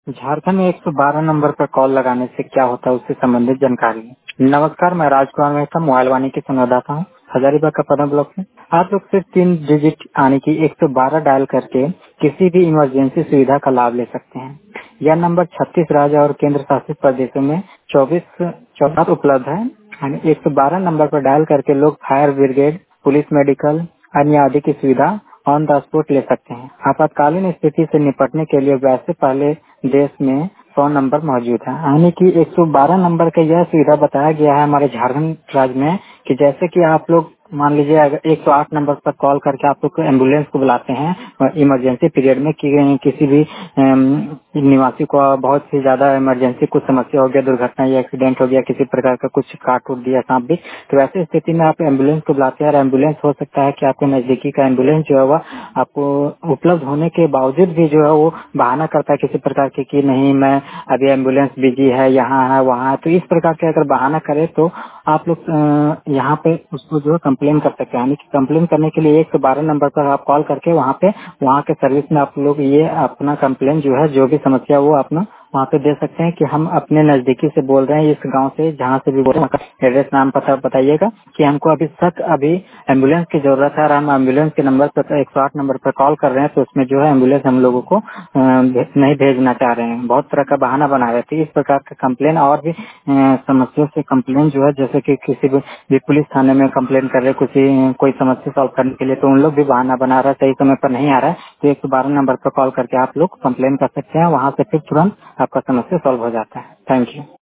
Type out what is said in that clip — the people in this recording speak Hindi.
झारखंड में 112 नंबर पर कॉल लगाने से क्या होता है उससे संबंधित जानकारी। नमस्कार, मैं राजकुमार मेहता मोबाइल वाणी की संवाददाता हूँ हजारीबाग का पदम ब्लॉक से। आप लोग सिर्फ 3 डिजिट आने की 112 डायल करके किसी भी इमरजेंसी सुविधा का लाभ ले सकते हैं। यह नंबर 36 राज्य और केंद्र शासित प्रदेशों में 24 उपलब्ध है। 112 नंबर पर डायल करके लोग फायर ब्रिगेड, पुलिस, मेडिकल, अन्य आदि की सुविधा ऑन द स्पॉट ले सकते हैं। आपातकालीन स्थिति से निपटने के लिए वैसे पहले देश में 100 नंबर मौजूद है, यानी कि 112 नंबर का यह सुविधा बताया गया है हमारे झारखंड राज्य में कि जैसे कि आप लोग मान लीजिए अगर 108 नंबर पर कॉल करके आप लोग एम्बुलेंस को बुलाते हैं इमरजेंसी पीरियड में कि किसी भी निवासी को बहुत ही ज्यादा इमरजेंसी कुछ समस्या हो गया, दुर्घटना या एक्सीडेंट हो गया, किसी प्रकार का कुछ काट उठ दिया सांप भी, तो ऐसी स्थिति में आप एम्बुलेंस को बुलाते हैं और एम्बुलेंस हो सकता है कि आपके नजदीकी का एम्बुलेंस जो है वह आपको उपलब्ध होने के बावजूद भी जो है वो बहाना करता है किसी प्रकार की कि नहीं मैं अभी एम्बुलेंस बिजी है, यहाँ है वहाँ है। तो इस प्रकार के अगर बहाना करे तो आप लोग यहाँ पे उसको जो है कंप्लेन कर सकते हैं। यानी कि कंप्लेन करने के लिए 112 नंबर पर आप कॉल करके वहाँ के सर्विस में आप लोग ये अपना कंप्लेन जो है जो भी समस्या वो अपना वहाँ पे दे सकते हैं कि हम अपने नजदीकी से बोल रहे हैं, इस गांव से जहाँ से भी बोल रहे हैं एड्रेस नाम पता बताइएगा कि हमको अभी एम्बुलेंस की जरूरत है और हम एम्बुलेंस के नंबर पर 108 नंबर पर कॉल कर रहे हैं, तो उसमें जो है एम्बुलेंस हम लोगों को नहीं भेजना चाह रहे हैं, बहुत तरह का बहाना बना रहे थे। इस प्रकार का कंप्लेन और भी समस्या से कंप्लेन जो है जैसे कि किसी भी पुलिस थाने में कंप्लेन कर रहे कोई समस्या सॉल्व करने के लिए, तो उन लोग भी बहाना बना रहा है, सही समय पर नहीं आ रहा है, तो 112 नंबर पर कॉल करके आप लोग कंप्लेन कर सकते हैं, वहाँ से फिर तुरंत आपका समस्या सॉल्व हो जाता है। Thank you.